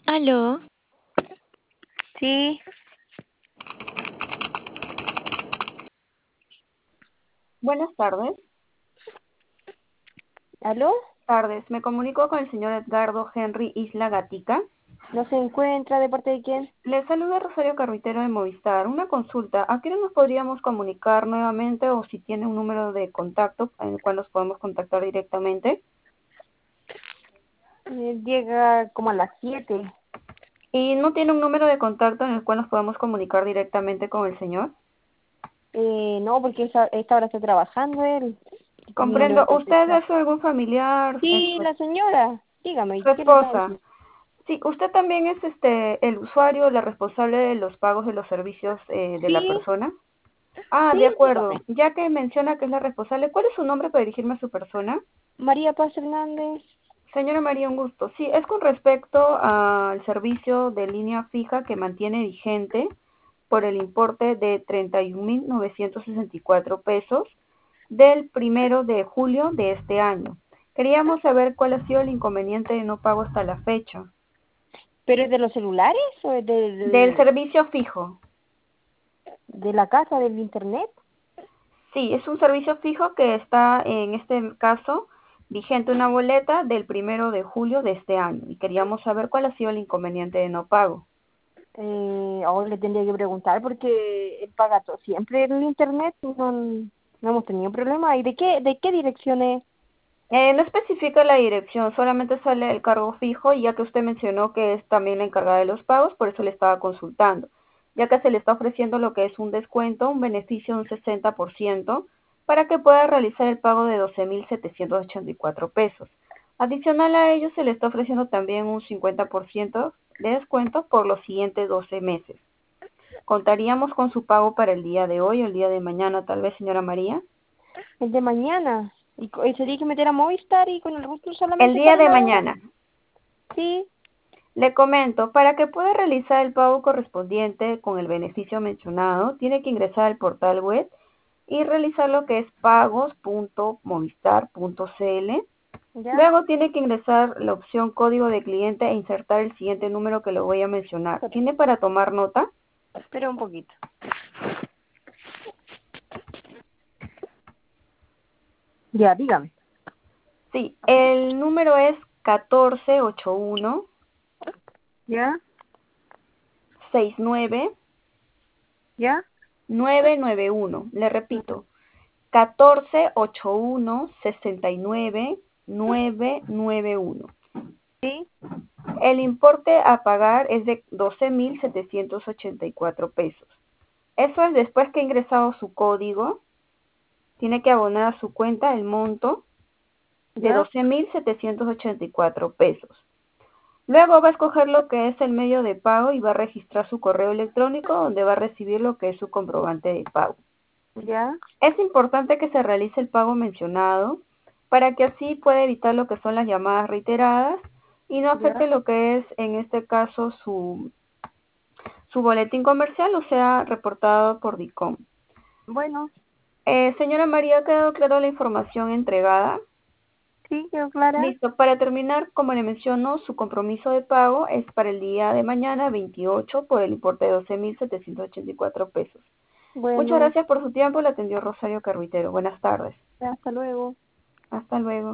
Aló, Sí, Buenas tardes. ¿aló? Tardes. Me comunico con el señor Edgardo Henry Isla Gatica. ¿No se encuentra de parte de quién? Le saluda Rosario Carruitero de Movistar. Una consulta. ¿A qué hora nos podríamos comunicar nuevamente o si tiene un número de contacto en el cual nos podemos contactar directamente? Llega como a las 7. ¿Y no tiene un número de contacto en el cual nos podemos comunicar directamente con el señor? No, porque esta hora está trabajando él. Pues no le voy Comprendo. a ¿Usted contestar. es algún familiar, Sí, la señora. Dígame, su ¿qué le estaba esposa? diciendo? Sí, usted también es el usuario, la responsable de los pagos de los servicios de la Sí, persona. Ah, sí, de acuerdo. dígame. Ya que menciona que es la responsable, ¿cuál es su nombre para dirigirme a su persona? María Paz Hernández. Señora María, un gusto. Sí, es con respecto al servicio de línea fija que mantiene vigente por el importe de 31.964 pesos del 1 de julio de este año. Queríamos saber cuál ha sido el inconveniente de no pago hasta la fecha. ¿Pero es de los celulares o es Del servicio fijo. de la casa, del internet? Sí, es un servicio fijo que está en este caso vigente una boleta del 1 de julio de este año y queríamos saber cuál ha sido el inconveniente de no pago. Ahora le tendría que preguntar porque él paga todo siempre en el internet. No hemos tenido problema. ¿Y de qué dirección es? No especifica la dirección, solamente sale el cargo fijo y ya que usted mencionó que es también la encargada de los pagos, por eso le estaba consultando, ya que se le está ofreciendo lo que es un descuento, un beneficio de un 60% para que pueda realizar el pago de 12.784 pesos. Adicional a ello, se le está ofreciendo también un 50% de descuento por los siguientes 12 meses. ¿Contaríamos con su pago para el día de hoy o el día de mañana, tal vez, señora María? El de mañana. Y se tiene que meter a Movistar y con el gusto El solamente día sale de la hora. mañana. Sí, Le comento, para que pueda realizar el pago correspondiente con el beneficio mencionado, tiene que ingresar al portal web y realizar lo que es pagos.movistar.cl. ya. Luego tiene que ingresar la opción código de cliente e insertar el siguiente número que le voy a mencionar. ¿Tiene para tomar nota? Espera un poquito. Ya, dígame. Sí, el número es 1481 ¿Ya? 69 ¿Ya? 991. Le repito, 1481 69 991. Sí, El importe a pagar es de 12.784 pesos. Eso es después que ha ingresado su código, tiene que abonar a su cuenta el monto de ¿ya? 12.784 pesos. Luego va a escoger lo que es el medio de pago y va a registrar su correo electrónico donde va a recibir lo que es su comprobante de pago. ¿Ya? Es importante que se realice el pago mencionado para que así pueda evitar lo que son las llamadas reiteradas y no afecte ¿Ya? lo que es en este caso su boletín comercial o sea reportado por DICOM. Bueno, Señora María, ¿ha quedado clara la información entregada? sí, quedó clara. Listo, para terminar, como le menciono, su compromiso de pago es para el día de mañana 28 por el importe de 12.784 pesos. Muchas Bueno, gracias por su tiempo, le atendió Rosario Carruitero. Buenas tardes. hasta luego. Hasta luego.